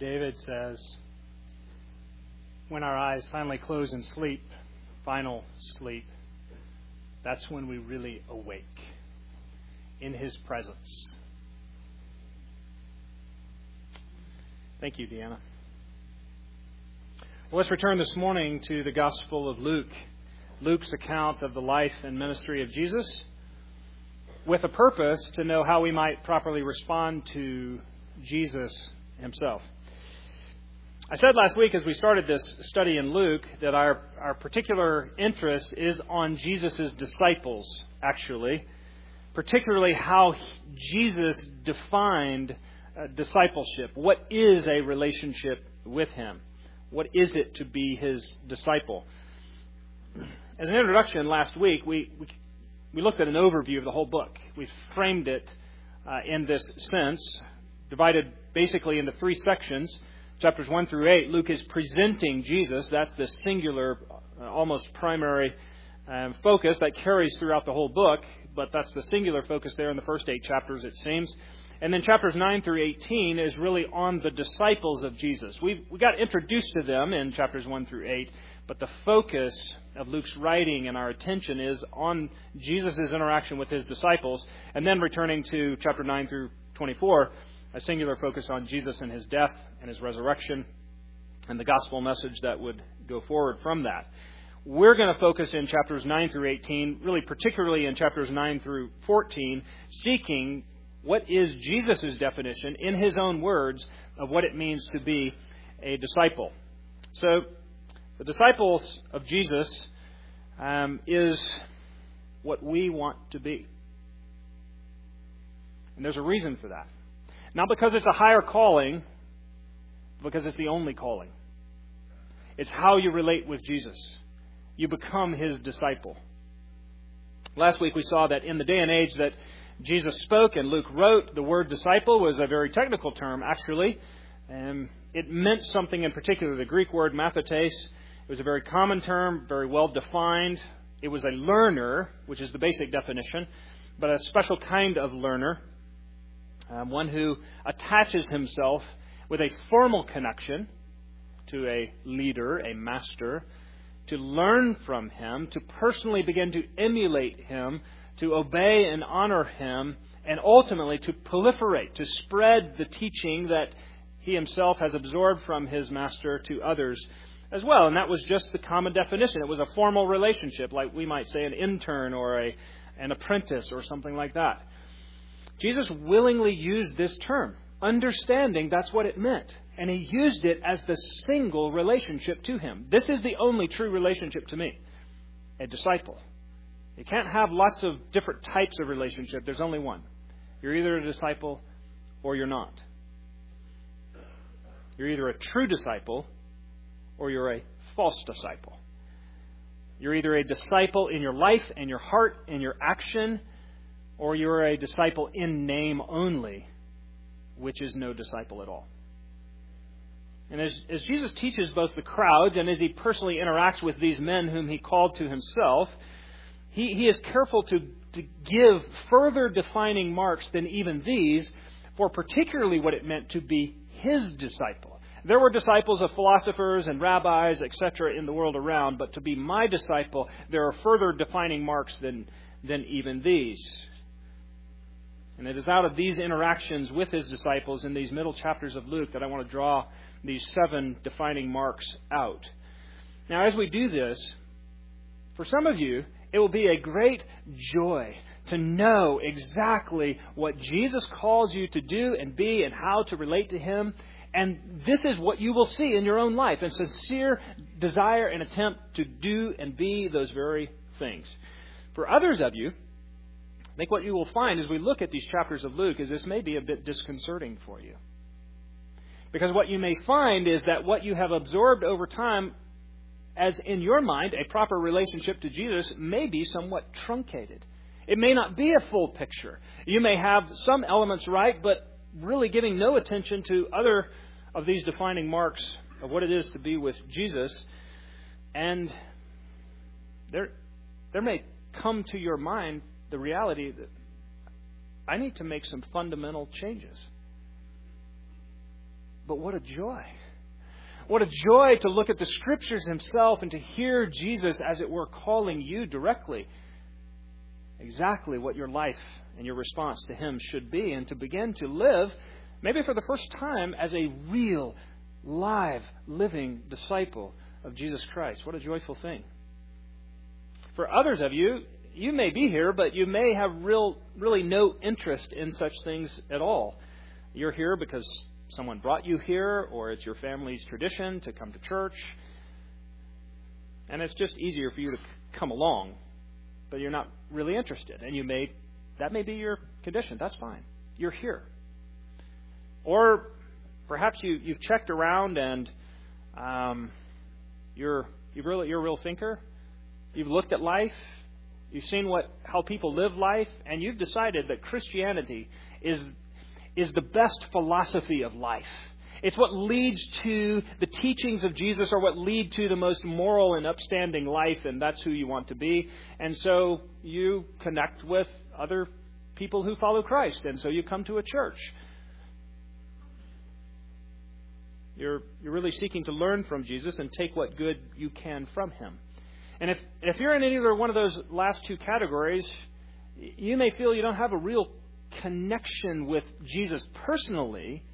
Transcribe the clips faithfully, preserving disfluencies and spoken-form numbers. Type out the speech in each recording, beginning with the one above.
David says, when our eyes finally close in sleep, final sleep, that's when we really awake in His presence. Thank you, Deanna. Well, let's return this morning to the Gospel of Luke, Luke's account of the life and ministry of Jesus, with a purpose to know how we might properly respond to Jesus Himself. I said last week as we started this study in Luke that our, our particular interest is on Jesus' disciples, actually, particularly how Jesus defined uh, discipleship. What is a relationship with Him? What is it to be His disciple? As an introduction last week, we, we, we looked at an overview of the whole book. We framed it uh, in this sense, divided basically into three sections. Chapters one through eight, Luke is presenting Jesus. That's the singular, uh, almost primary um, focus that carries throughout the whole book. But that's the singular focus there in the first eight chapters, it seems. And then chapters nine through eighteen is really on the disciples of Jesus. We've, we got introduced to them in chapters one through eight. But the focus of Luke's writing and our attention is on Jesus' interaction with His disciples. And then returning to chapter nine through twenty-four, a singular focus on Jesus and His death and His resurrection and the gospel message that would go forward from that. We're going to focus in chapters nine through eighteen, really particularly in chapters nine through fourteen, seeking what is Jesus' definition, in His own words, of what it means to be a disciple. So, the disciples of Jesus um, is what we want to be. And there's a reason for that. Not because it's a higher calling, because it's the only calling. It's how you relate with Jesus. You become His disciple. Last week we saw that in the day and age that Jesus spoke and Luke wrote, the word disciple was a very technical term, actually. Um, it meant something in particular. The Greek word mathetes, it was a very common term, very well defined. It was a learner, which is the basic definition, but a special kind of learner. Um, one who attaches himself with a formal connection to a leader, a master, to learn from him, to personally begin to emulate him, to obey and honor him, and ultimately to proliferate, to spread the teaching that he himself has absorbed from his master to others as well. And that was just the common definition. It was a formal relationship, like we might say an intern or a, an apprentice or something like that. Jesus willingly used this term, understanding that's what it meant. And He used it as the single relationship to Him. This is the only true relationship to me, a disciple. You can't have lots of different types of relationship. There's only one. You're either a disciple or you're not. You're either a true disciple or you're a false disciple. You're either a disciple in your life and your heart and your action, or you're a disciple in name only, which is no disciple at all. And as, as Jesus teaches both the crowds and as He personally interacts with these men whom He called to Himself, He, he is careful to, to give further defining marks than even these for particularly what it meant to be His disciple. There were disciples of philosophers and rabbis, et cetera, in the world around, but to be my disciple, there are further defining marks than, than even these. And it is out of these interactions with His disciples in these middle chapters of Luke that I want to draw these seven defining marks out. Now, as we do this, for some of you, it will be a great joy to know exactly what Jesus calls you to do and be and how to relate to Him. And this is what you will see in your own life, a sincere desire and attempt to do and be those very things. For others of you, I think what you will find as we look at these chapters of Luke is this may be a bit disconcerting for you. Because what you may find is that what you have absorbed over time as in your mind a proper relationship to Jesus may be somewhat truncated. It may not be a full picture. You may have some elements right, but really giving no attention to other of these defining marks of what it is to be with Jesus. And there, there may come to your mind the reality that I need to make some fundamental changes. But what a joy. What a joy to look at the Scriptures Himself and to hear Jesus, as it were, calling you directly exactly what your life and your response to Him should be, and to begin to live, maybe for the first time, as a real, live, living disciple of Jesus Christ. What a joyful thing. For others of you, you may be here, but you may have real, really no interest in such things at all. You're here because someone brought you here, or it's your family's tradition to come to church. And it's just easier for you to come along, but you're not really interested. And you may, that may be your condition. That's fine. You're here. Or perhaps you, you've checked around and um, you're, you're, really, you're a real thinker. You've looked at life. You've seen what how people live life. And you've decided that Christianity is is the best philosophy of life. It's what leads to the teachings of Jesus, or what lead to the most moral and upstanding life, and that's who you want to be. And so you connect with other people who follow Christ, and so you come to a church. You're you're really seeking to learn from Jesus and take what good you can from Him. And if if you're in either one of those last two categories, you may feel you don't have a real connection with Jesus personally.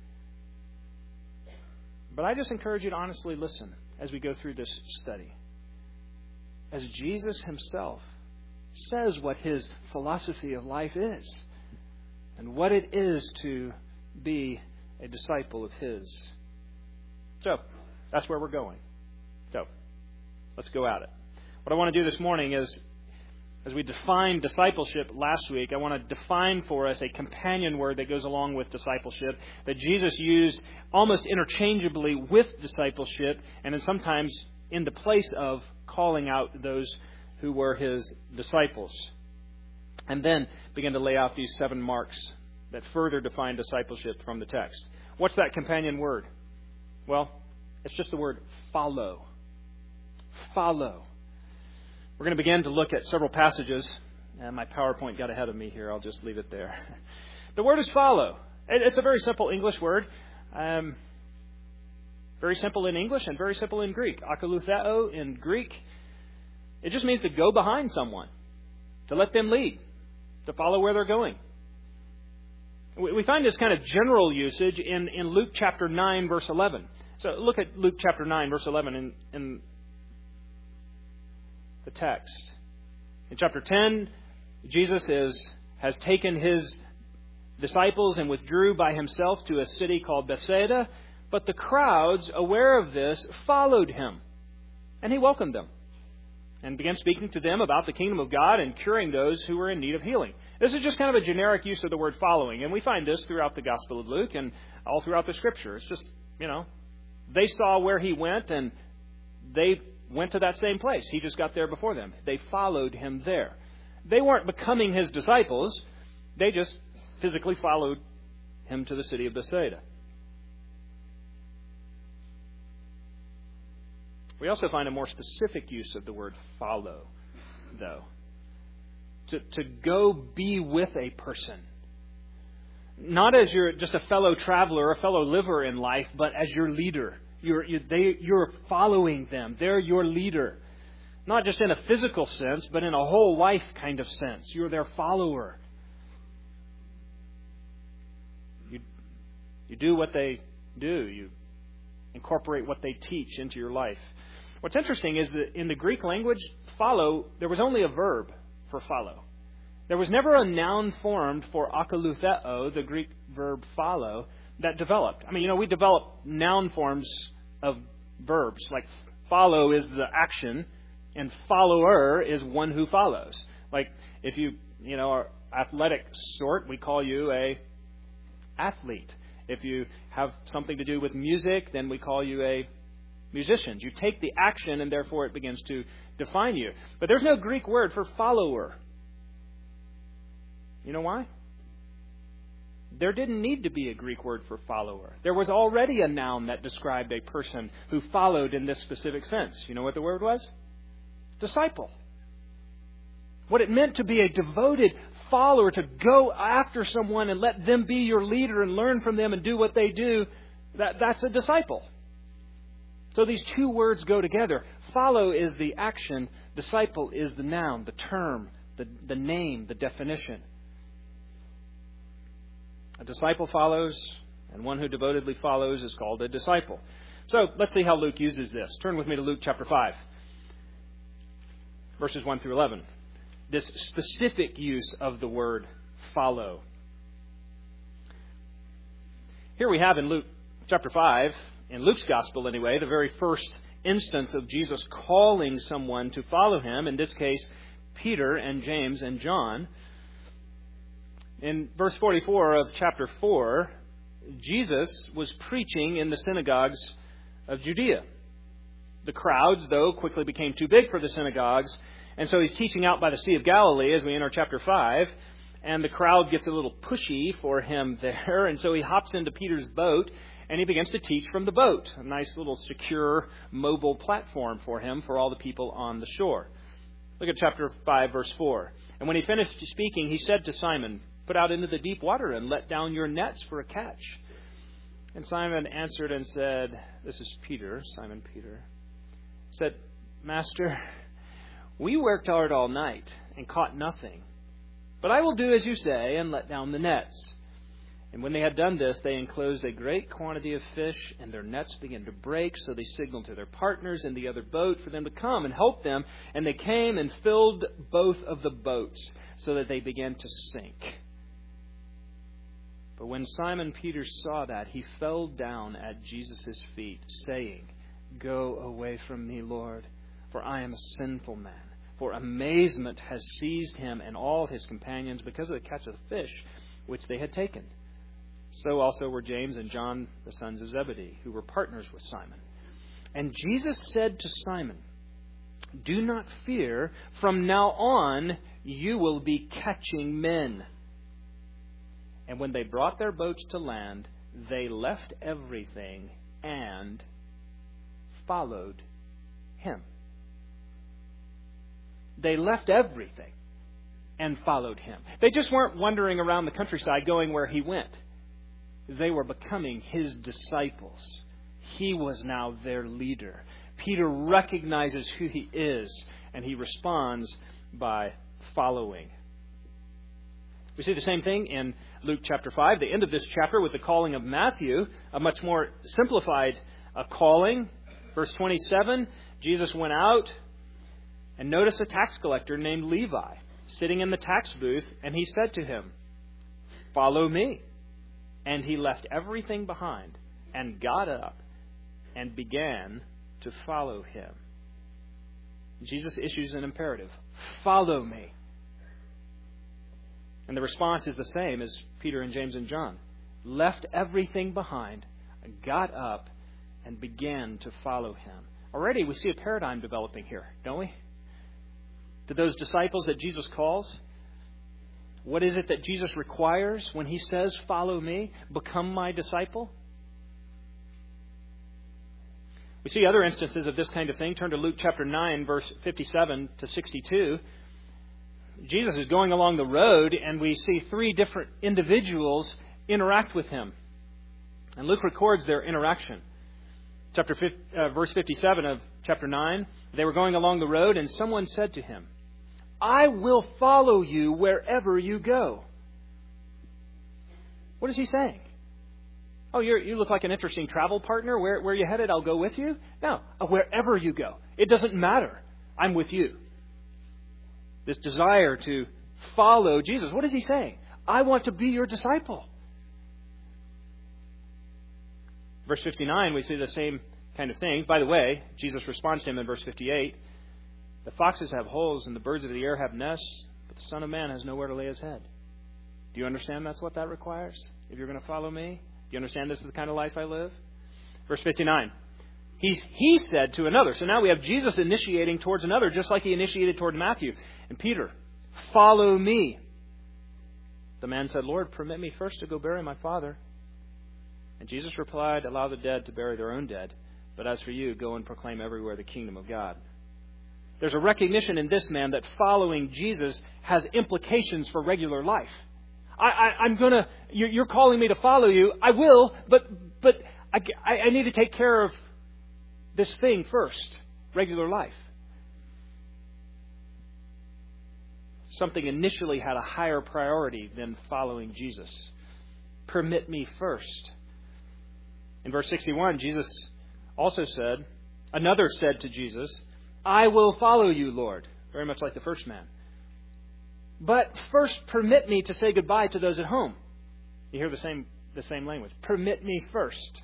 But I just encourage you to honestly listen as we go through this study. As Jesus Himself says what His philosophy of life is, and what it is to be a disciple of His. So, that's where we're going. So, let's go at it. What I want to do this morning is, as we defined discipleship last week, I want to define for us a companion word that goes along with discipleship that Jesus used almost interchangeably with discipleship, and then sometimes in the place of calling out those who were His disciples. And then begin to lay out these seven marks that further define discipleship from the text. What's that companion word? Well, it's just the word follow. Follow. We're going to begin to look at several passages. And my PowerPoint got ahead of me here. I'll just leave it there. The word is follow. It's a very simple English word. Um, very simple in English and very simple in Greek. Akolutheo in Greek. It just means to go behind someone. To let them lead. To follow where they're going. We find this kind of general usage in, in Luke chapter nine, verse eleven. So look at Luke chapter nine, verse eleven in, in the text. In chapter ten, Jesus is has taken His disciples and withdrew by Himself to a city called Bethsaida. But the crowds, aware of this, followed Him. And He welcomed them. And began speaking to them about the kingdom of God and curing those who were in need of healing. This is just kind of a generic use of the word following. And we find this throughout the Gospel of Luke and all throughout the Scripture. It's just, you know, they saw where He went and they went to that same place. He just got there before them. They followed Him there. They weren't becoming His disciples. They just physically followed Him to the city of Bethsaida. We also find a more specific use of the word follow, though. To, to go be with a person. Not as you're just a fellow traveler, a fellow liver in life, but as your leader. You're, you, they, you're following them. They're your leader. Not just in a physical sense, but in a whole life kind of sense. You're their follower. You, you do what they do. You incorporate what they teach into your life. What's interesting is that in the Greek language, follow, there was only a verb for follow. There was never a noun formed for akolutheo, the Greek verb follow, that developed. I mean, you know, we develop noun forms of verbs. Like follow is the action, and follower is one who follows. Like if you, you know, are athletic sort, we call you a athlete. If you have something to do with music, then we call you a musicians. You take the action and therefore it begins to define you. But there's no Greek word for follower. You know why? There didn't need to be a Greek word for follower. There was already a noun that described a person who followed in this specific sense. You know what the word was? Disciple. What it meant to be a devoted follower, to go after someone and let them be your leader and learn from them and do what they do, That, that's a disciple. So these two words go together. Follow is the action. Disciple is the noun, the term, the, the name, the definition. A disciple follows, and one who devotedly follows is called a disciple. So let's see how Luke uses this. Turn with me to Luke chapter five, verses one through eleven. This specific use of the word follow. Here we have in Luke chapter five, in Luke's gospel anyway, the very first instance of Jesus calling someone to follow him, in this case, Peter and James and John. In verse forty-four of chapter four, Jesus was preaching in the synagogues of Judea. The crowds, though, quickly became too big for the synagogues, and so he's teaching out by the Sea of Galilee as we enter chapter five, and the crowd gets a little pushy for him there, and so he hops into Peter's boat, and he begins to teach from the boat, a nice little secure mobile platform for him, for all the people on the shore. Look at chapter five, verse four. And when he finished speaking, he said to Simon, "Put out into the deep water and let down your nets for a catch." And Simon answered and said, this is Peter, Simon Peter, said, "Master, we worked hard all night and caught nothing. But I will do as you say and let down the nets." And when they had done this, they enclosed a great quantity of fish, and their nets began to break. So they signaled to their partners in the other boat for them to come and help them. And they came and filled both of the boats, so that they began to sink. But when Simon Peter saw that, he fell down at Jesus' feet, saying, "Go away from me, Lord, for I am a sinful man." For amazement has seized him and all his companions because of the catch of fish which they had taken. So also were James and John, the sons of Zebedee, who were partners with Simon. And Jesus said to Simon, "Do not fear. From now on you will be catching men." And when they brought their boats to land, they left everything and followed him. They left everything and followed him. They just weren't wandering around the countryside going where he went. They were becoming his disciples. He was now their leader. Peter recognizes who he is, and he responds by following. We see the same thing in Luke chapter five, the end of this chapter, with the calling of Matthew, a much more simplified uh, calling. Verse twenty-seven, Jesus went out and noticed a tax collector named Levi sitting in the tax booth, and he said to him, "Follow me." And he left everything behind and got up and began to follow him. Jesus issues an imperative. Follow me. And the response is the same as Peter and James and John. Left everything behind, got up, and began to follow him. Already we see a paradigm developing here, don't we? To those disciples that Jesus calls, what is it that Jesus requires when he says, "Follow me, become my disciple"? We see other instances of this kind of thing. Turn to Luke chapter nine, verse fifty-seven to sixty-two. Jesus is going along the road, and we see three different individuals interact with him. And Luke records their interaction. Chapter uh, verse fifty-seven of chapter nine, they were going along the road, and someone said to him, "I will follow you wherever you go." What is he saying? Oh, you're, you look like an interesting travel partner. Where, where are you headed? I'll go with you. No, uh, wherever you go. It doesn't matter. I'm with you. This desire to follow Jesus. What is he saying? I want to be your disciple. Verse fifty-nine, we see the same kind of thing. By the way, Jesus responds to him in verse fifty-eight. "The foxes have holes and the birds of the air have nests, but the Son of Man has nowhere to lay his head." Do you understand that's what that requires? If you're going to follow me? Do you understand this is the kind of life I live? Verse fifty-nine. He's, he said to another. So now we have Jesus initiating towards another, just like he initiated toward Matthew and Peter. "Follow me." The man said, "Lord, permit me first to go bury my father." And Jesus replied, "Allow the dead to bury their own dead. But as for you, go and proclaim everywhere the kingdom of God." There's a recognition in this man that following Jesus has implications for regular life. I, I, I'm going to, you're, you're calling me to follow you. I will, but but I, I, I need to take care of this thing first, regular life. Something initially had a higher priority than following Jesus. Permit me first. In verse sixty-one, Jesus also said, another said to Jesus, I will follow you, Lord. Very much like the first man. But first permit me to say goodbye to those at home. You hear the same, the same language. Permit me first.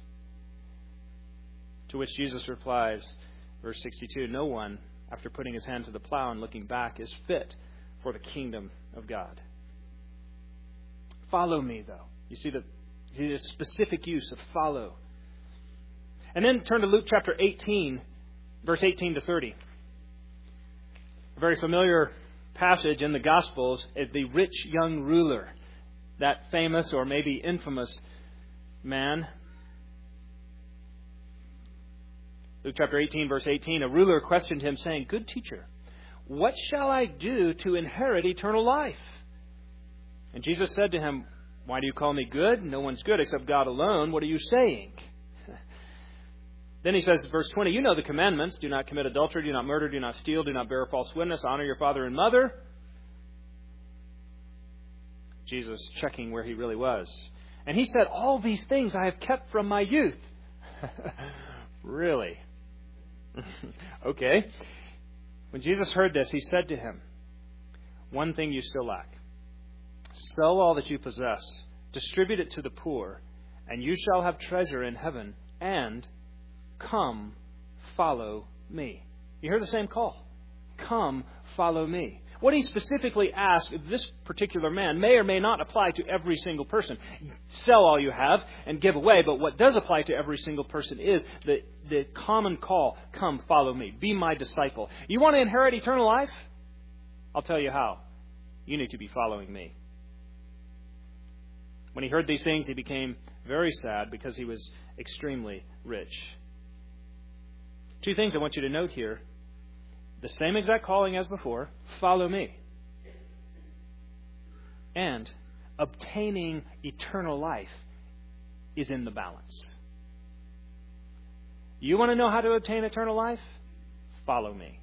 To which Jesus replies, verse sixty-two, no one, after putting his hand to the plow and looking back, is fit for the kingdom of God. Follow me, though. You see the, you see the specific use of follow. And then turn to Luke chapter eighteen, verse eighteen to thirty. A very familiar passage in the Gospels is the rich young ruler, that famous or maybe infamous man. Luke chapter eighteen, verse eighteen, a ruler questioned him, saying, Good teacher, what shall I do to inherit eternal life? And Jesus said to him, Why do you call me good? No one's good except God alone. What are you saying? Then he says, verse twenty, you know the commandments. Do not commit adultery, do not murder, do not steal, do not bear false witness, honor your father and mother. Jesus checking where he really was. And he said, all these things I have kept from my youth. Really? Okay. When Jesus heard this, he said to him, one thing you still lack. Sell all that you possess, distribute it to the poor, and you shall have treasure in heaven, and come, follow me. You hear the same call. Come, follow me. What he specifically asked this particular man may or may not apply to every single person. Sell all you have and give away, but what does apply to every single person is the, the common call, come, follow me. Be my disciple. You want to inherit eternal life? I'll tell you how. You need to be following me. When he heard these things, he became very sad because he was extremely rich. Two things I want you to note here. The same exact calling as before, follow me. And obtaining eternal life is in the balance. You want to know how to obtain eternal life? Follow me.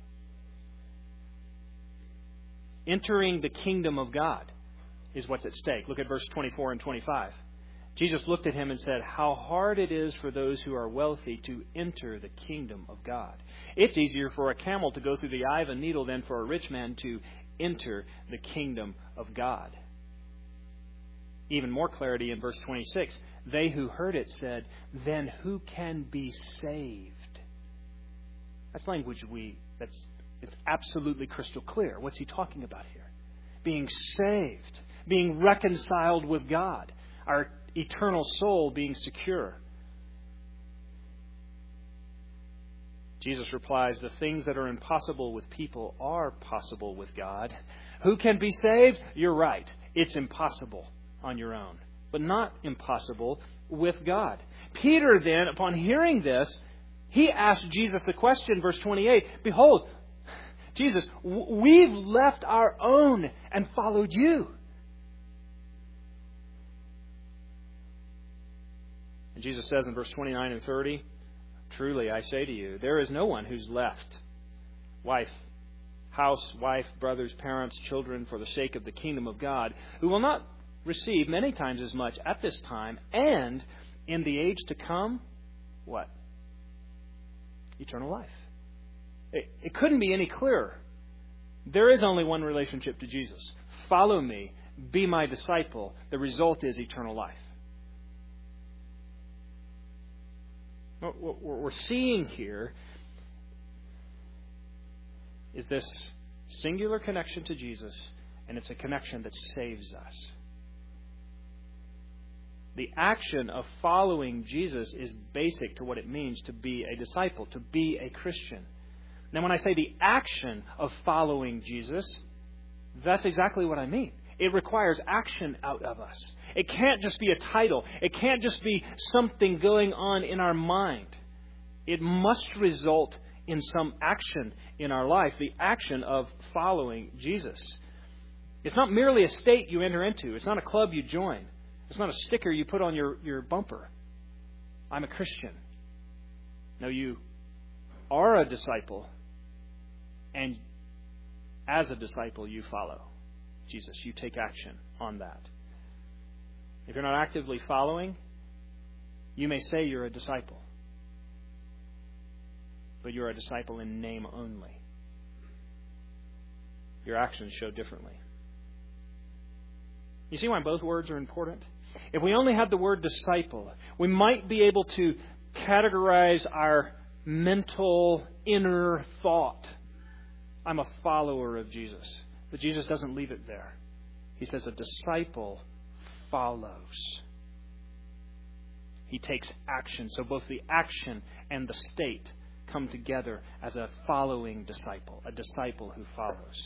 Entering the kingdom of God is what's at stake. Look at verse twenty-four and twenty-five. Jesus looked at him and said, how hard it is for those who are wealthy to enter the kingdom of God. It's easier for a camel to go through the eye of a needle than for a rich man to enter the kingdom of God. Even more clarity in verse twenty-six. They who heard it said, then who can be saved? That's language we, that's, it's absolutely crystal clear. What's he talking about here? Being saved, being reconciled with God. Our eternal soul being secure. Jesus replies, the things that are impossible with people are possible with God. Who can be saved? You're right. It's impossible on your own, but not impossible with God. Peter then, upon hearing this, he asked Jesus the question, verse twenty-eight, behold, Jesus, we've left our own and followed you. And Jesus says in verse twenty-nine and thirty, truly I say to you, there is no one who's left wife, house, wife, brothers, parents, children for the sake of the kingdom of God, who will not receive many times as much at this time, and in the age to come, what? Eternal life. It, it couldn't be any clearer. There is only one relationship to Jesus. Follow me, be my disciple. The result is eternal life. What we're seeing here is this singular connection to Jesus, and it's a connection that saves us. The action of following Jesus is basic to what it means to be a disciple, to be a Christian. Now, when I say the action of following Jesus, that's exactly what I mean. It requires action out of us. It can't just be a title. It can't just be something going on in our mind. It must result in some action in our life, the action of following Jesus. It's not merely a state you enter into. It's not a club you join. It's not a sticker you put on your, your bumper. I'm a Christian. No, you are a disciple, and as a disciple, you follow Jesus. You take action on that. If you're not actively following, you may say you're a disciple, but you're a disciple in name only. Your actions show differently. You see why both words are important? If we only had the word disciple, we might be able to categorize our mental inner thought. I'm a follower of Jesus. But Jesus doesn't leave it there. He says a disciple follows. He takes action. So both the action and the state come together as a following disciple, a disciple who follows.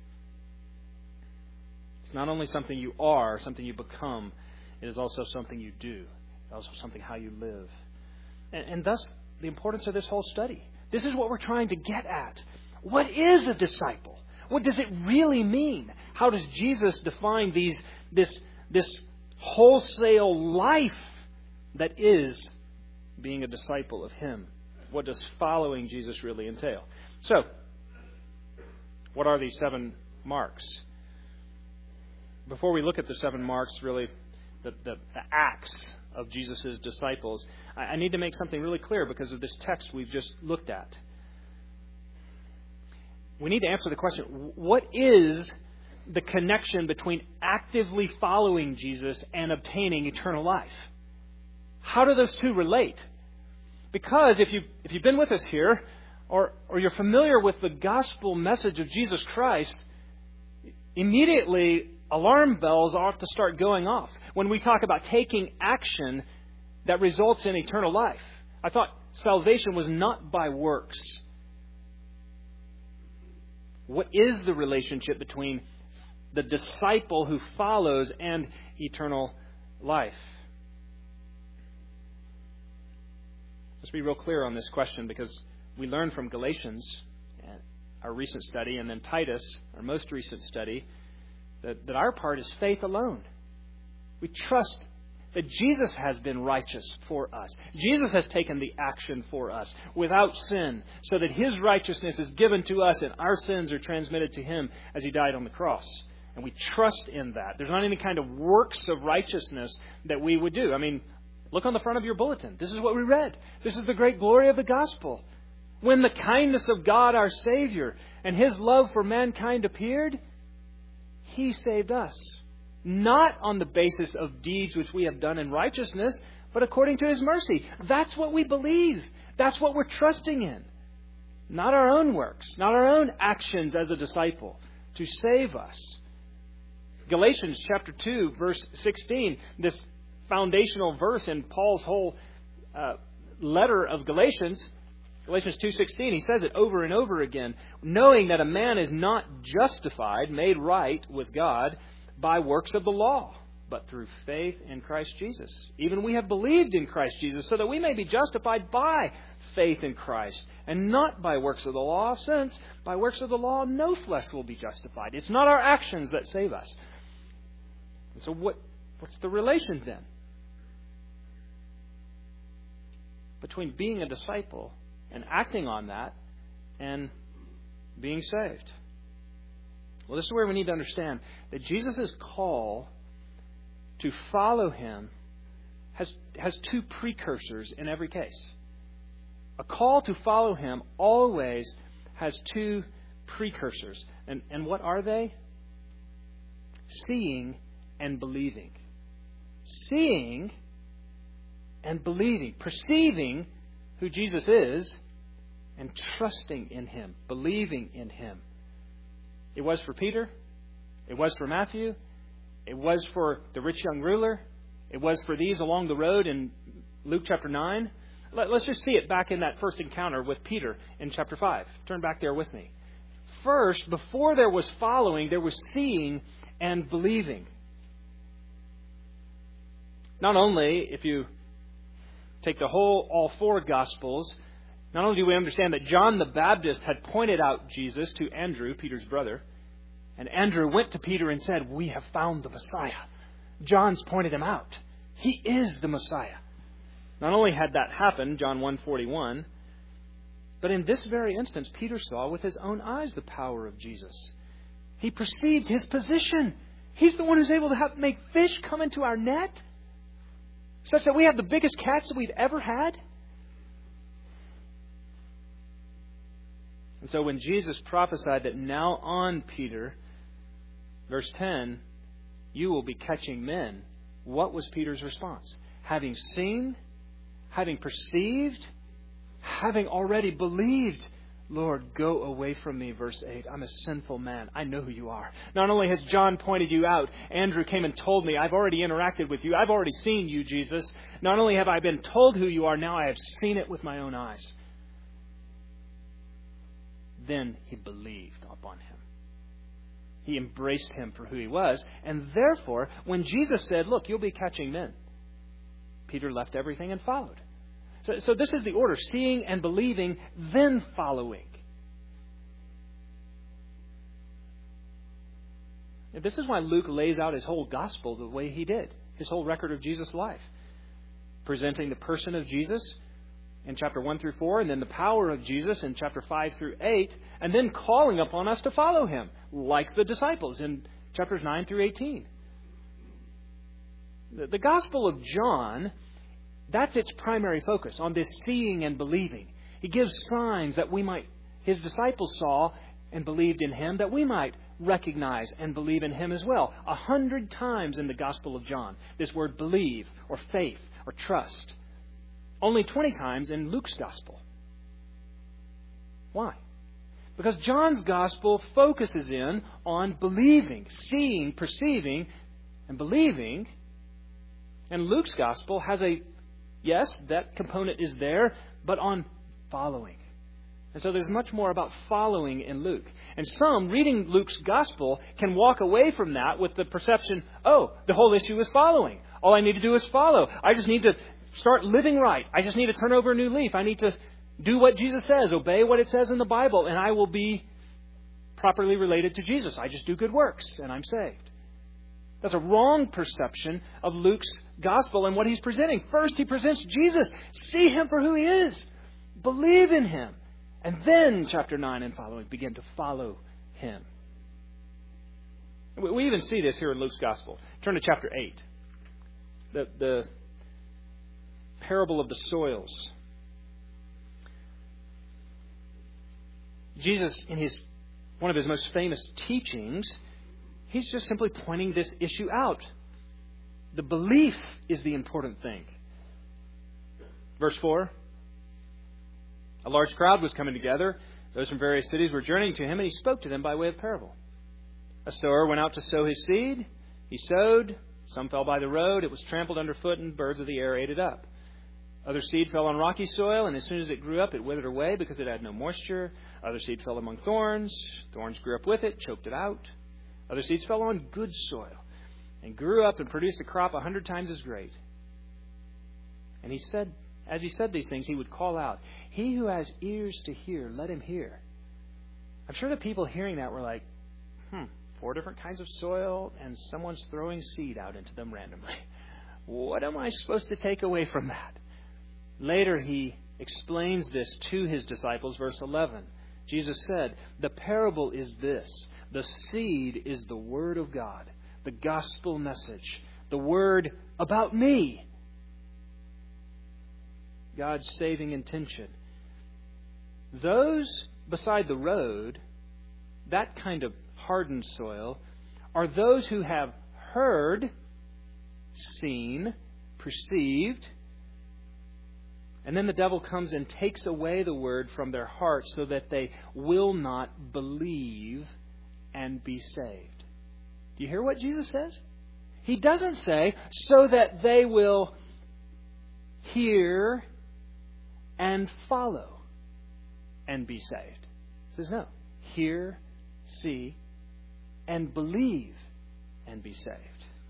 It's not only something you are, something you become, it is also something you do. It's also something how you live. And, and thus, the importance of this whole study. This is what we're trying to get at. What is a disciple? What does it really mean? How does Jesus define these this this wholesale life that is being a disciple of Him? What does following Jesus really entail? So, what are these seven marks? Before we look at the seven marks, really, the, the, the acts of Jesus' disciples, I, I need to make something really clear because of this text we've just looked at. We need to answer the question, what is the connection between actively following Jesus and obtaining eternal life? How do those two relate? Because if you if you've been with us here, or or you're familiar with the gospel message of Jesus Christ, immediately alarm bells ought to start going off when we talk about taking action that results in eternal life. I thought salvation was not by works. What is the relationship between the disciple who follows and eternal life? Let's be real clear on this question, because we learned from Galatians, our recent study, and then Titus, our most recent study, that, that our part is faith alone. We trust that Jesus has been righteous for us. Jesus has taken the action for us without sin, so that His righteousness is given to us and our sins are transmitted to Him as He died on the cross. And we trust in that. There's not any kind of works of righteousness that we would do. I mean, look on the front of your bulletin. This is what we read. This is the great glory of the gospel. When the kindness of God our Savior and His love for mankind appeared, He saved us. Not on the basis of deeds which we have done in righteousness, but according to His mercy. That's what we believe. That's what we're trusting in. Not our own works, not our own actions as a disciple to save us. Galatians chapter two, verse sixteen, this foundational verse in Paul's whole uh, letter of Galatians, Galatians two sixteen, he says it over and over again, knowing that a man is not justified, made right with God, by works of the law, but through faith in Christ Jesus. Even we have believed in Christ Jesus, so that we may be justified by faith in Christ, and not by works of the law, since by works of the law no flesh will be justified. It's not our actions that save us. And so what, what's the relation then between being a disciple and acting on that and being saved? Well, this is where we need to understand that Jesus' call to follow Him has, has two precursors in every case. A call to follow Him always has two precursors. And, and what are they? Seeing and believing. Seeing and believing. Perceiving who Jesus is and trusting in Him. Believing in Him. It was for Peter. It was for Matthew. It was for the rich young ruler. It was for these along the road in Luke chapter nine. Let's just see it back in that first encounter with Peter in chapter five. Turn back there with me. First, before there was following, there was seeing and believing. Not only, if you take the whole, all four Gospels, not only do we understand that John the Baptist had pointed out Jesus to Andrew, Peter's brother, and Andrew went to Peter and said, "We have found the Messiah." John's pointed Him out. He is the Messiah. Not only had that happened, John one forty-one, but in this very instance, Peter saw with his own eyes the power of Jesus. He perceived his position. He's the one who's able to have, make fish come into our net, such that we have the biggest catch that we've ever had. And so when Jesus prophesied that now on, Peter, verse ten, you will be catching men, what was Peter's response? Having seen, having perceived, having already believed, Lord, go away from me, verse eight. I'm a sinful man. I know who you are. Not only has John pointed you out, Andrew came and told me, I've already interacted with you. I've already seen you, Jesus. Not only have I been told who you are, now I have seen it with my own eyes. Then he believed upon him. He embraced him for who he was. And therefore, when Jesus said, look, you'll be catching men, Peter left everything and followed. So, so this is the order: seeing and believing, then following. And this is why Luke lays out his whole gospel the way he did, his whole record of Jesus' life, presenting the person of Jesus in chapter one through four, and then the power of Jesus in chapter five through eight, and then calling upon us to follow him, like the disciples in chapters nine through eighteen. The, the Gospel of John, that's its primary focus, on this seeing and believing. He gives signs that we might, his disciples saw and believed in him, that we might recognize and believe in him as well. A hundred times in the Gospel of John, this word believe, or faith, or trust. Only twenty times in Luke's Gospel. Why? Because John's Gospel focuses in on believing, seeing, perceiving, and believing. And Luke's Gospel has a, yes, that component is there, but on following. And so there's much more about following in Luke. And some, reading Luke's Gospel, can walk away from that with the perception, oh, the whole issue is following. All I need to do is follow. I just need to start living right. I just need to turn over a new leaf. I need to do what Jesus says, obey what it says in the Bible, and I will be properly related to Jesus. I just do good works, and I'm saved. That's a wrong perception of Luke's gospel and what he's presenting. First, he presents Jesus. See him for who he is. Believe in him. And then, chapter nine and following, begin to follow him. We even see this here in Luke's gospel. Turn to chapter eight. The, the parable of the soils. Jesus, in his one of his most famous teachings, he's just simply pointing this issue out. The belief is the important thing. Verse four. A large crowd was coming together. Those from various cities were journeying to him, and he spoke to them by way of parable. A sower went out to sow his seed. He sowed. Some fell by the road. It was trampled underfoot, and birds of the air ate it up. Other seed fell on rocky soil, and as soon as it grew up, it withered away because it had no moisture. Other seed fell among thorns. Thorns grew up with it, choked it out. Other seeds fell on good soil and grew up and produced a crop a hundred times as great. And he said, as he said these things, he would call out, "He who has ears to hear, let him hear." I'm sure the people hearing that were like, hmm, four different kinds of soil, and someone's throwing seed out into them randomly. What am I supposed to take away from that? Later, he explains this to his disciples, verse eleven. Jesus said, "The parable is this. The seed is the word of God, the gospel message, the word about me." God's saving intention. Those beside the road, that kind of hardened soil, are those who have heard, seen, perceived, and then the devil comes and takes away the word from their hearts so that they will not believe and be saved. Do you hear what Jesus says? He doesn't say so that they will hear and follow and be saved. He says no. Hear, see, and believe and be saved.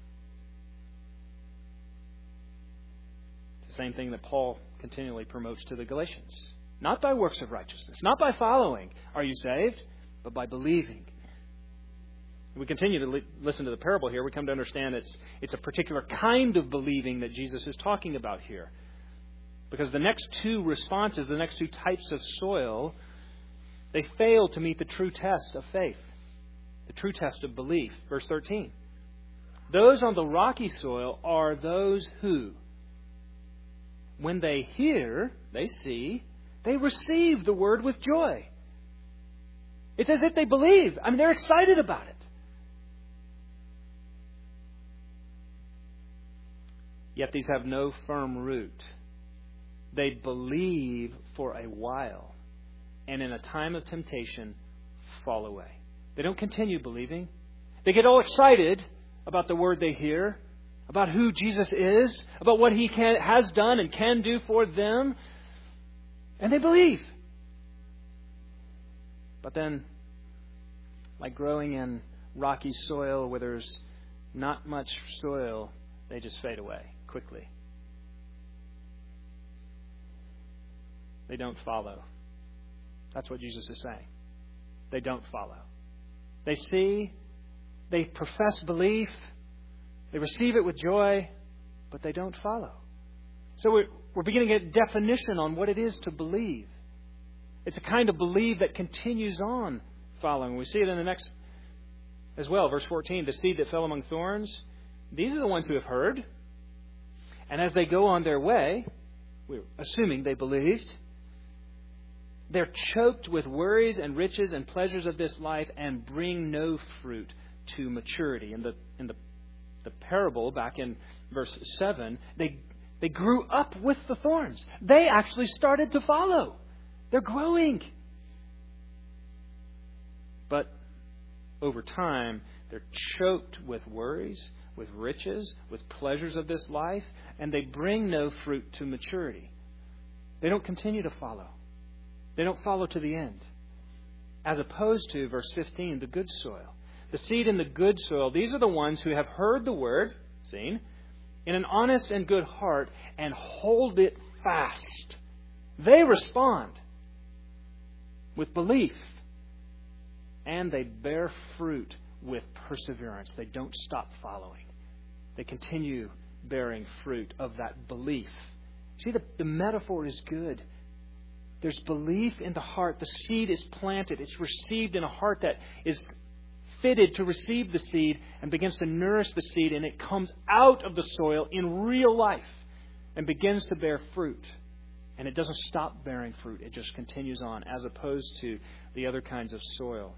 It's the same thing that Paul continually promotes to the Galatians. Not by works of righteousness, not by following are you saved, but by believing. We continue to li- listen to the parable here. We come to understand it's it's a particular kind of believing that Jesus is talking about here. Because the next two responses, the next two types of soil, they fail to meet the true test of faith, the true test of belief. Verse thirteen. Those on the rocky soil are those who, when they hear, they see, they receive the word with joy. It's as if they believe. I mean, they're excited about it. Yet these have no firm root. They believe for a while, and in a time of temptation, fall away. They don't continue believing. They get all excited about the word they hear, about who Jesus is, about what He can, has done and can do for them, and they believe. But then, like growing in rocky soil where there's not much soil, they just fade away quickly. They don't follow. That's what Jesus is saying. They don't follow. They see, they profess belief, they receive it with joy, but they don't follow. So we're, we're beginning to get definition on what it is to believe. It's a kind of belief that continues on following. We see it in the next as well. Verse fourteen, the seed that fell among thorns. These are the ones who have heard. And as they go on their way, we're assuming they believed, they're choked with worries and riches and pleasures of this life and bring no fruit to maturity. In the in the, the parable back in verse seven, they they grew up with the thorns. They actually started to follow. They're growing. But over time, they're choked with worries, with riches, with pleasures of this life, and they bring no fruit to maturity. They don't continue to follow. They don't follow to the end. As opposed to, verse fifteen, the good soil. The seed in the good soil, these are the ones who have heard the word, seen, in an honest and good heart, and hold it fast. They respond with belief, and they bear fruit with perseverance. They don't stop following. They continue bearing fruit of that belief. See, the, the metaphor is good. There's belief in the heart. The seed is planted. It's received in a heart that is fitted to receive the seed and begins to nourish the seed, and it comes out of the soil in real life and begins to bear fruit. And it doesn't stop bearing fruit. It just continues on, as opposed to the other kinds of soil.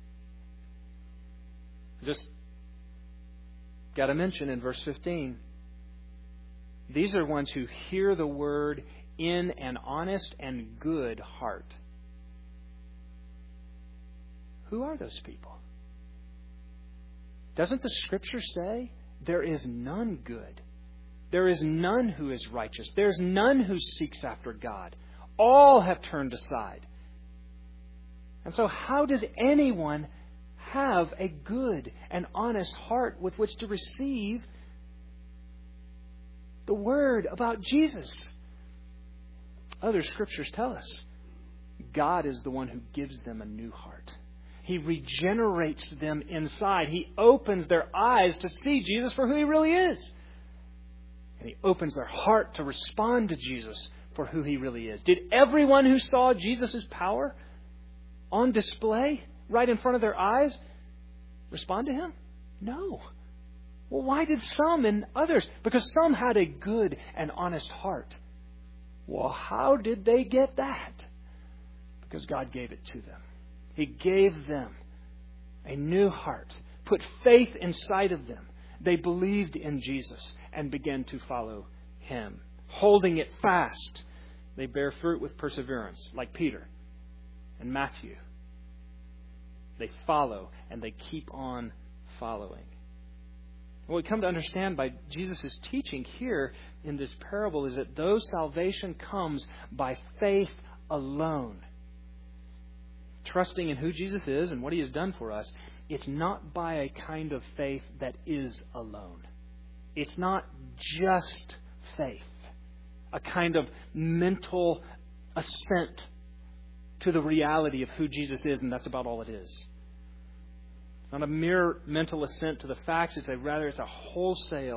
Just got to mention in verse fifteen, these are ones who hear the word in an honest and good heart. Who are those people? Doesn't the Scripture say there is none good? There is none who is righteous. There is none who seeks after God. All have turned aside. And so how does anyone have a good and honest heart with which to receive the word about Jesus? Other scriptures tell us God is the one who gives them a new heart. He regenerates them inside. He opens their eyes to see Jesus for who He really is. And He opens their heart to respond to Jesus for who He really is. Did everyone who saw Jesus' power on display right in front of their eyes respond to Him? No. Well, why did some and others? Because some had a good and honest heart. Well, how did they get that? Because God gave it to them. He gave them a new heart, put faith inside of them. They believed in Jesus and began to follow Him. Holding it fast, they bear fruit with perseverance, like Peter and Matthew. They follow and they keep on following. What we come to understand by Jesus' teaching here in this parable is that though salvation comes by faith alone, trusting in who Jesus is and what He has done for us, it's not by a kind of faith that is alone. It's not just faith, a kind of mental assent to the reality of who Jesus is, and that's about all it is. It's not a mere mental assent to the facts. It's a, rather, it's a wholesale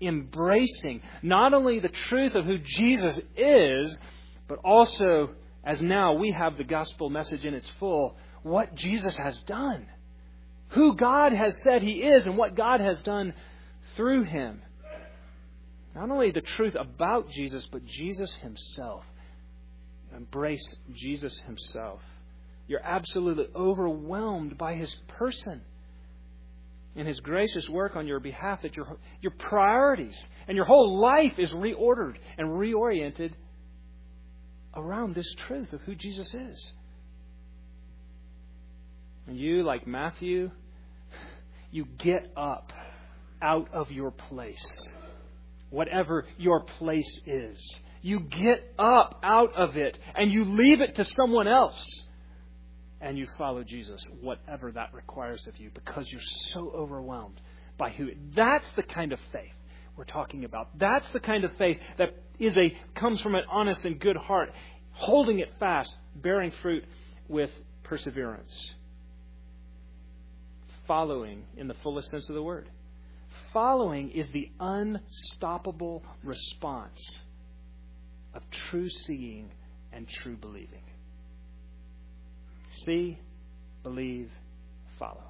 embracing not only the truth of who Jesus is, but also, as now we have the gospel message in its full, what Jesus has done. Who God has said He is and what God has done through Him. Not only the truth about Jesus, but Jesus Himself. Embrace Jesus Himself. You're absolutely overwhelmed by His person and His gracious work on your behalf, that your, your priorities and your whole life is reordered and reoriented around this truth of who Jesus is. And you, like Matthew, you get up out of your place. Whatever your place is. You get up out of it and you leave it to someone else. And you follow Jesus, whatever that requires of you, because you're so overwhelmed by who. That's the kind of faith we're talking about. That's the kind of faith that is a comes from an honest and good heart, holding it fast, bearing fruit with perseverance. Following in the fullest sense of the word. Following is the unstoppable response of true seeing and true believing. See, believe, follow.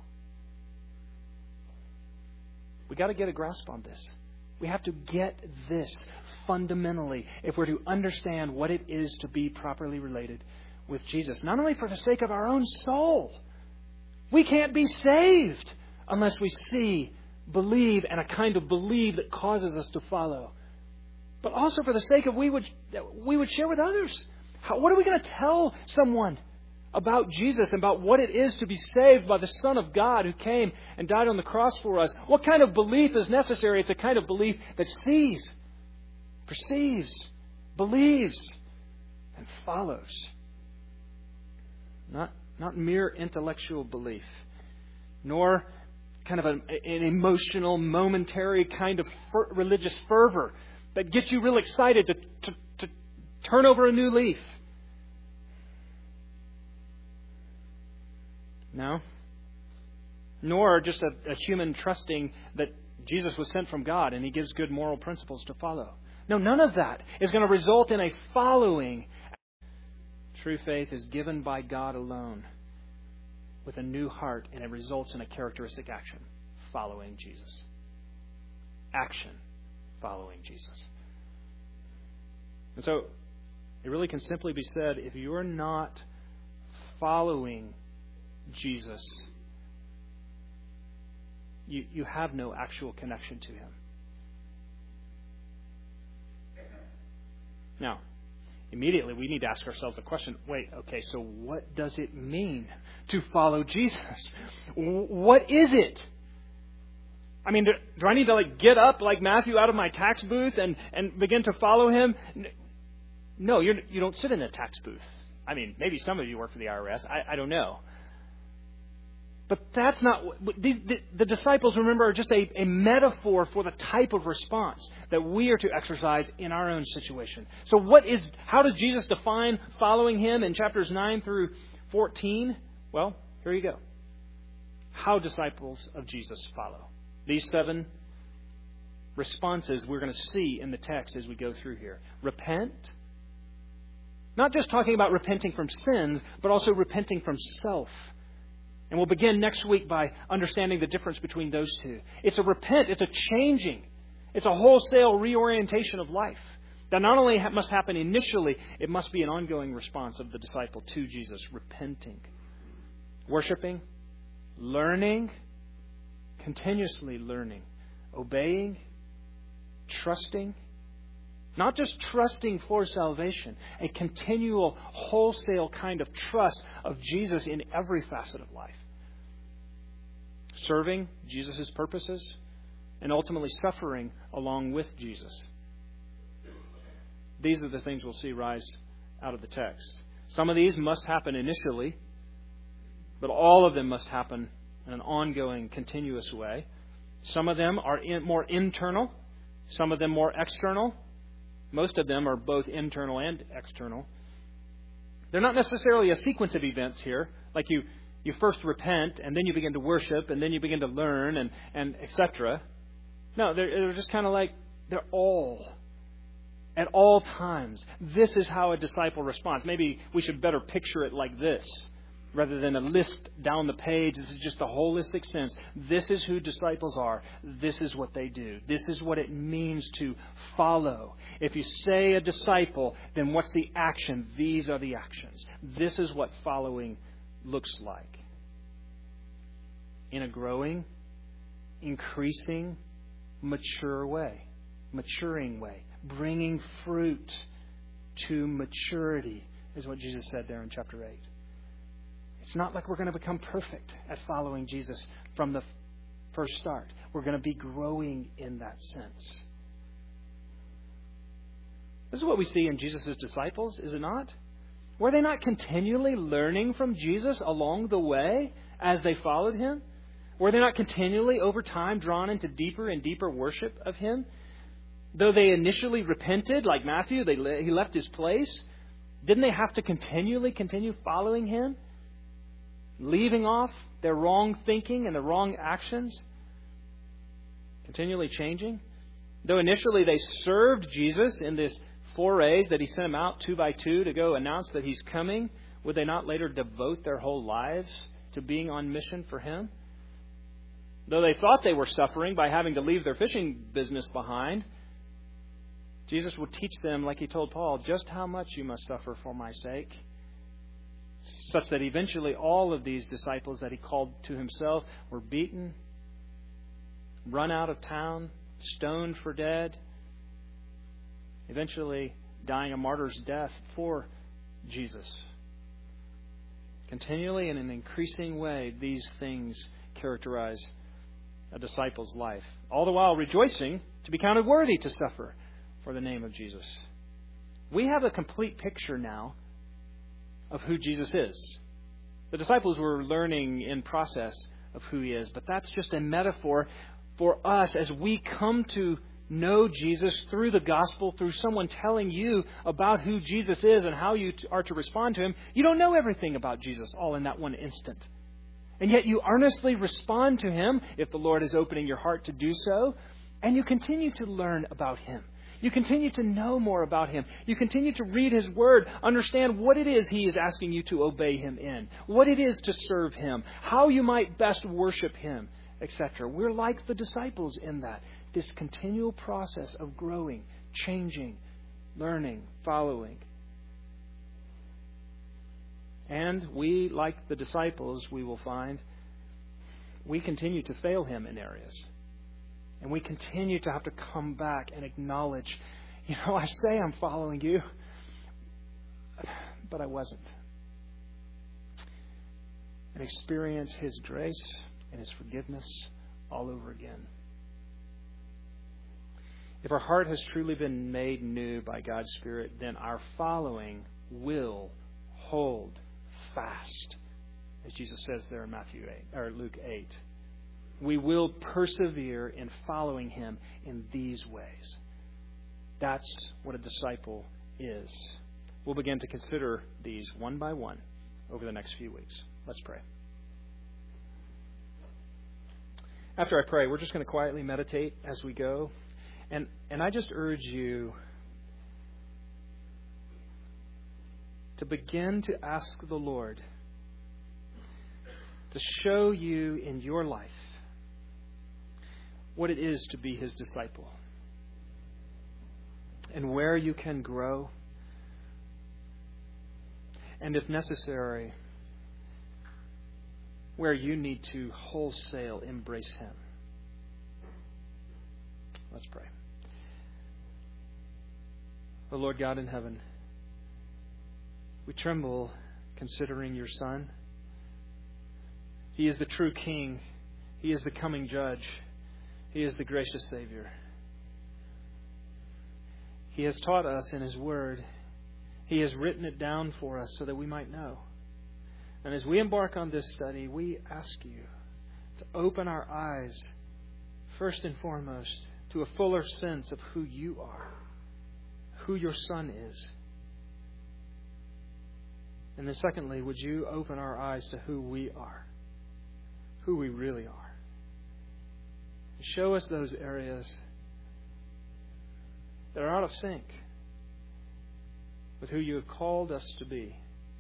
We got to get a grasp on this. We have to get this fundamentally if we're to understand what it is to be properly related with Jesus. Not only for the sake of our own soul. We can't be saved unless we see, believe, and a kind of believe that causes us to follow. But also for the sake of we would we would share with others. How, what are we going to tell someone about Jesus and about what it is to be saved by the Son of God who came and died on the cross for us? What kind of belief is necessary? It's a kind of belief that sees, perceives, believes, and follows. Not, not mere intellectual belief, nor kind of an, an emotional, momentary kind of fer- religious fervor that gets you real excited to, to, to turn over a new leaf. No. Nor just a, a human trusting that Jesus was sent from God and He gives good moral principles to follow. No, none of that is going to result in a following. True faith is given by God alone with a new heart, and it results in a characteristic action, following Jesus. Action, following Jesus. And so, it really can simply be said, if you're not following Jesus, you, you have no actual connection to Him. Now, immediately we need to ask ourselves a question. Wait, okay, so what does it mean to follow Jesus? What is it? I mean, do, do I need to like get up like Matthew out of my tax booth and, and begin to follow Him? No, you're, you don't sit in a tax booth. I mean, maybe some of you work for the I R S. I, I don't know. But that's not what these, the, the disciples, remember, are just a, a metaphor for the type of response that we are to exercise in our own situation. So what is, how does Jesus define following Him in chapters nine through fourteen? Well, here you go. How disciples of Jesus follow. These seven responses we're going to see in the text as we go through here. Repent. Not just talking about repenting from sins, but also repenting from self. And we'll begin next week by understanding the difference between those two. It's a repent, it's a changing, it's a wholesale reorientation of life. That not only must happen initially, it must be an ongoing response of the disciple to Jesus, repenting, worshiping, learning, continuously learning, obeying, trusting. Not just trusting for salvation, a continual, wholesale kind of trust of Jesus in every facet of life. Serving Jesus' purposes and ultimately suffering along with Jesus. These are the things we'll see rise out of the text. Some of these must happen initially, but all of them must happen in an ongoing, continuous way. Some of them are in, more internal, some of them more external. Most of them are both internal and external. They're not necessarily a sequence of events here, like you, you first repent, and then you begin to worship, and then you begin to learn, and, and et cetera. No, they're, they're just kind of like They're all, at all times. This is how a disciple responds. Maybe we should better picture it like this. Rather than a list down the page, this is just a holistic sense. This is who disciples are. This is what they do. This is what it means to follow. If you say a disciple, then what's the action? These are the actions. This is what following looks like. In a growing, increasing, mature way. Maturing way. Bringing fruit to maturity is what Jesus said there in chapter eight. It's not like we're going to become perfect at following Jesus from the first start. We're going to be growing in that sense. This is what we see in Jesus' disciples, is it not? Were they not continually learning from Jesus along the way as they followed Him? Were they not continually over time drawn into deeper and deeper worship of Him? Though they initially repented, like Matthew, they he left his place, didn't they have to continually continue following Him? Leaving off their wrong thinking and the wrong actions, continually changing. Though initially they served Jesus in this forays that He sent them out two by two to go announce that He's coming, would they not later devote their whole lives to being on mission for Him? Though they thought they were suffering by having to leave their fishing business behind, Jesus would teach them, like He told Paul, just how much you must suffer for my sake. Such that eventually all of these disciples that He called to Himself were beaten, run out of town, stoned for dead, eventually dying a martyr's death for Jesus. Continually in an increasing way, these things characterize a disciple's life. All the while rejoicing to be counted worthy to suffer for the name of Jesus. We have a complete picture now of who Jesus is. The disciples were learning in process of who He is, but that's just a metaphor for us as we come to know Jesus through the gospel, through someone telling you about who Jesus is and how you are to respond to Him. You don't know everything about Jesus all in that one instant. And yet you earnestly respond to Him if the Lord is opening your heart to do so, and you continue to learn about Him. You continue to know more about Him. You continue to read His Word, understand what it is He is asking you to obey Him in, what it is to serve Him, how you might best worship Him, et cetera. We're like the disciples in that. This continual process of growing, changing, learning, following. And we, like the disciples, we will find, we continue to fail Him in areas. And we continue to have to come back and acknowledge, you know, I say I'm following you, but I wasn't. And experience His grace and His forgiveness all over again. If our heart has truly been made new by God's Spirit, then our following will hold fast, as Jesus says there in Matthew eight or Luke eight. We will persevere in following Him in these ways. That's what a disciple is. We'll begin to consider these one by one over the next few weeks. Let's pray. After I pray, we're just going to quietly meditate as we go. And, and I just urge you to begin to ask the Lord to show you in your life what it is to be His disciple and where you can grow, and if necessary, where you need to wholesale embrace Him. Let's pray. O Lord God in heaven, we tremble considering your Son. He is the true King. He is the coming Judge. He is the gracious Savior. He has taught us in His Word. He has written it down for us so that we might know. And as we embark on this study, we ask you to open our eyes, first and foremost, to a fuller sense of who you are, who your Son is. And then secondly, would you open our eyes to who we are, who we really are. Show us those areas that are out of sync with who you have called us to be.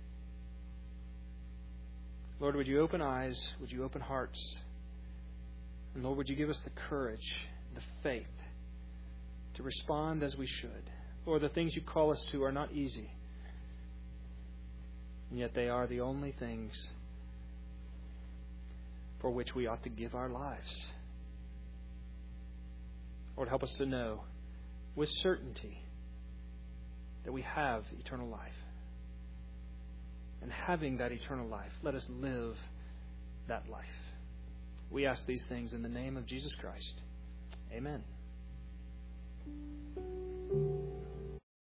Lord, would you open eyes? Would you open hearts? And Lord, would you give us the courage, the faith to respond as we should? Lord, the things you call us to are not easy. And yet they are the only things for which we ought to give our lives. Lord, help us to know with certainty that we have eternal life. And having that eternal life, let us live that life. We ask these things in the name of Jesus Christ. Amen.